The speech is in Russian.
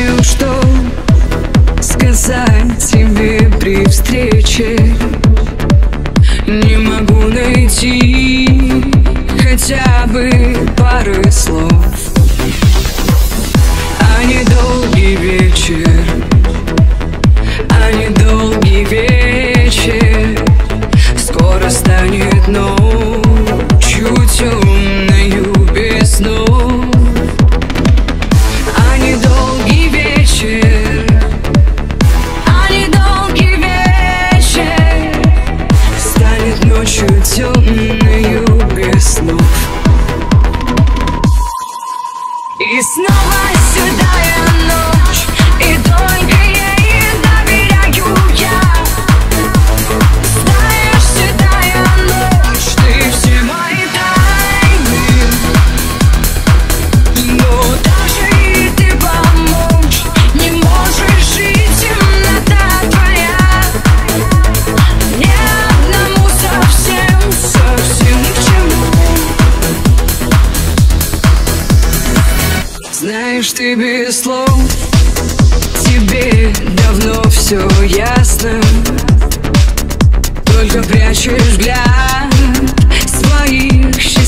знаю, что сказать тебе при встрече. Не могу найти хотя бы пары слов. А недолгий вечер, а недолгий вечер скоро станет ночью темною без снов. А недолгий вечер, а недолгий вечер станет ночью темною без снов. И снова седая ночь, и только ей доверяю я. Знаешь, седая ночь, ты все мои тайны, но даже и ты помочь не можешь, и темнота твоя мне одному совсем, совсем ни к чему. Знаешь, ты без слов, тебе давно все ясно, только прячешь взгляд своих счастьев.